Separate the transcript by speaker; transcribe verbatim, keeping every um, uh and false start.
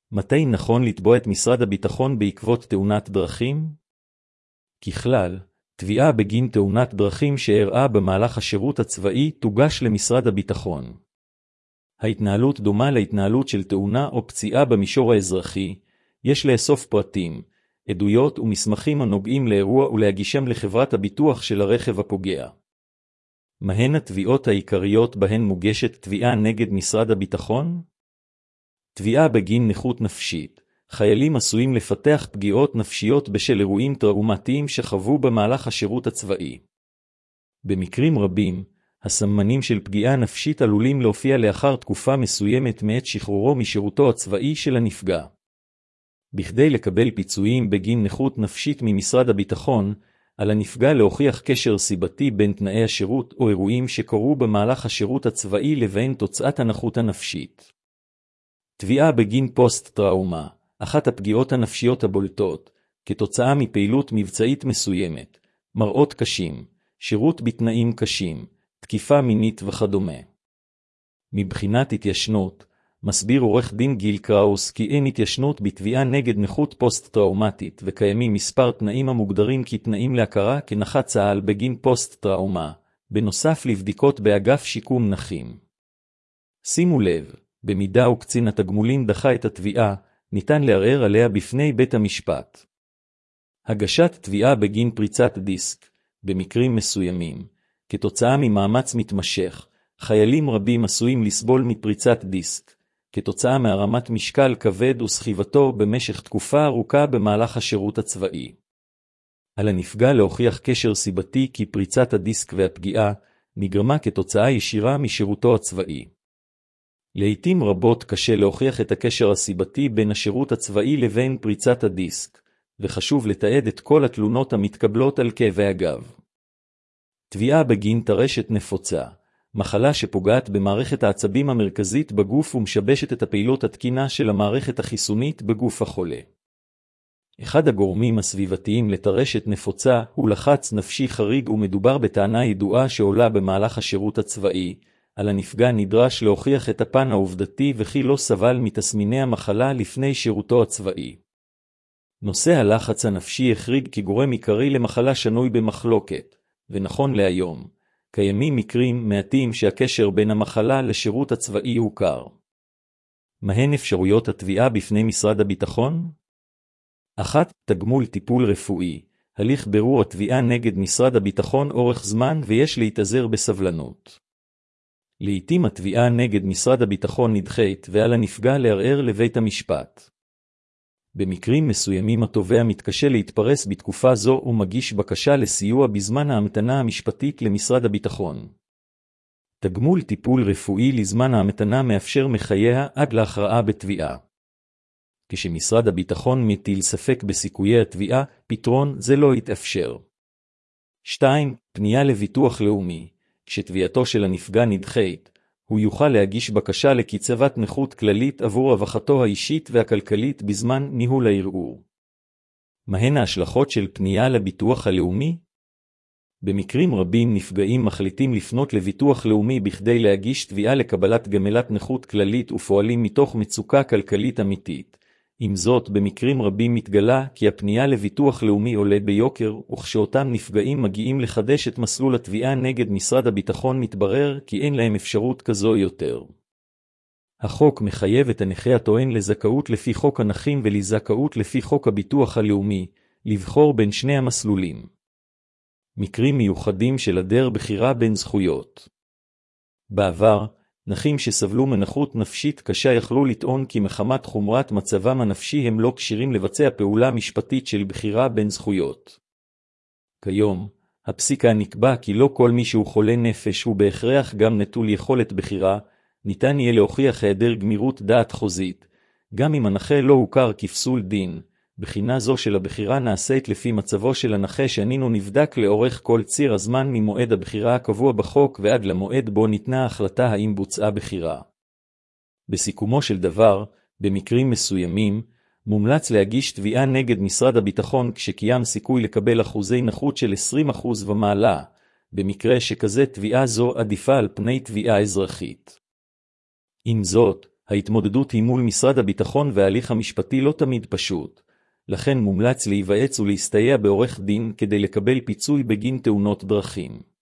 Speaker 1: מתי נכון לתבוע את משרד הביטחון בעקבות תאונת דרכים? ככלל, תביעה בגין תאונת דרכים שאירעה במהלך השירות הצבאי תוגש למשרד הביטחון. ההתנהלות דומה להתנהלות של תאונה או פציעה במישור האזרחי, יש לאסוף פרטים, עדויות ומסמכים הנוגעים לאירוע ולהגישם לחברת הביטוח של הרכב הפוגע. מהן התביעות העיקריות בהן מוגשת תביעה נגד משרד הביטחון? תביעה בגין נכות נפשית. חיילים עשויים לפתח פגיעות נפשיות בשל אירועים טראומטיים שחוו במהלך השירות הצבאי. במקרים רבים, הסממנים של פגיעה נפשית עלולים להופיע לאחר תקופה מסוימת מעת שחרורו משירותו הצבאי של הנפגע. בכדי לקבל פיצויים בגין נכות נפשית ממשרד הביטחון, על הנפגע להוכיח קשר סיבתי בין תנאי השירות או אירועים שקרו במהלך השירות הצבאי לבין תוצאת הנכות הנפשית. תביעה בגין פוסט-טראומה, אחת הפגיעות הנפשיות הבולטות, כתוצאה מפעילות מבצעית מסוימת, מראות קשים, שירות בתנאים קשים, תקיפה מינית וכדומה. מבחינת התיישנות, מסביר עורך דין גיל קראוס כי אין התיישנות בתביעה נגד נכות פוסט-טראומטית וקיימים מספר תנאים המוגדרים כתנאים להכרה כנכת צה"ל בגין פוסט-טראומה, בנוסף לבדיקות באגף שיקום נכים. שימו לב, במידה וקצין התגמולים דחה את התביעה, ניתן לערער עליה בפני בית המשפט. הגשת תביעה בגין פריצת דיסק, במקרים מסוימים, כתוצאה ממאמץ מתמשך, חיילים רבים עשויים לסבול מפריצת דיסק, כתוצאה מהרמת משקל כבד וסחיבתו במשך תקופה ארוכה במהלך השירות הצבאי. על הנפגע להוכיח קשר סיבתי כי פריצת הדיסק והפגיעה נגרמה כתוצאה ישירה משירותו הצבאי. לעתים רבות קשה להוכיח את הקשר הסיבתי בין השירות הצבאי לבין פריצת הדיסק, וחשוב לתעד את כל התלונות המתקבלות על כאבי הגב. תביעה בגין טרשת נפוצה, מחלה שפוגעת במערכת העצבים המרכזית בגוף ומשבשת את הפעילות התקינה של המערכת החיסונית בגוף החולה. אחד הגורמים הסביבתיים לטרשת נפוצה הוא לחץ נפשי חריג ומדובר בטענה ידועה שעולה במהלך השירות הצבאי, על הנפגע נדרש להוכיח את הפן העובדתי וכי לא סבל מתסמיני המחלה לפני שירותו הצבאי. נושא הלחץ הנפשי החריג כגורם עיקרי למחלה שנוי במחלוקת, ונכון להיום, קיימים מקרים מעטים שהקשר בין המחלה לשירות הצבאי הוכר. מהן אפשרויות התביעה בפני משרד הביטחון? אחת, תגמול טיפול רפואי. הליך בירור התביעה נגד משרד הביטחון אורך זמן ויש להתאזר בסבלנות. לעתים התביעה נגד משרד הביטחון נדחית ועל הנפגע לערער לבית המשפט. במקרים מסוימים התובע מתקשה להתפרס בתקופה זו ומגיש בקשה לסיוע בזמן ההמתנה המשפטית למשרד הביטחון. תגמול טיפול רפואי לזמן ההמתנה מאפשר מחייה עד להכרעה בתביעה. כשמשרד הביטחון מטיל ספק בסיכויי התביעה, פתרון זה לא יתאפשר. שתיים. פנייה לביטוח לאומי. כשתביעתו של הנפגע נדחית, הוא יוכל להגיש בקשה לקצבת נכות כללית עבור רווחתו האישית והכלכלית בזמן ניהול הערעור. מהן ההשלכות של פנייה לביטוח הלאומי? במקרים רבים נפגעים מחליטים לפנות לביטוח לאומי בכדי להגיש תביעה לקבלת גמלת נכות כללית ופועלים מתוך מצוקה כלכלית אמיתית. עם זאת, במקרים רבים מתגלה כי הפנייה לביטוח לאומי עולה ביוקר, וכשאותם נפגעים מגיעים לחדש את מסלול התביעה נגד משרד הביטחון מתברר כי אין להם אפשרות כזו יותר. החוק מחייב את הנכה הטוען לזכאות לפי חוק הנכים ולזכאות לפי חוק הביטוח הלאומי, לבחור בין שני המסלולים. מקרים מיוחדים של היעדר בחירה בין זכויות. בעבר, נכים שסבלו מנכות נפשית קשה יכלו לטעון כי מחמת חומרת מצבם הנפשי הם לא כשירים לבצע פעולה משפטית של בחירה בין זכויות. כיום, הפסיקה נקבע כי לא כל מי שהוא חולה נפש הוא בהכרח גם נטול יכולת בחירה, ניתן יהיה להוכיח היעדר גמירות דעת חוזית, גם אם הנכה לא הוכר כפסול דין. בחינה זו של הבחירה נעשית לפי מצבו של הנכה שאינו נבדק לאורך כל ציר הזמן ממועד הבחירה הקבוע בחוק ועד למועד בו ניתנה החלטה האם בוצעה בחירה. בסיכומו של דבר, במקרים מסוימים, מומלץ להגיש תביעה נגד משרד הביטחון כשקיים סיכוי לקבל אחוזי נכות של עשרים אחוז ומעלה, במקרה שכזה תביעה זו עדיפה על פני תביעה אזרחית. עם זאת, ההתמודדות היא מול משרד הביטחון וההליך המשפטי לא תמיד פשוט, לכן מומלץ להיוועץ ולהסתייע בעורך דין כדי לקבל פיצוי בגין תאונות דרכים.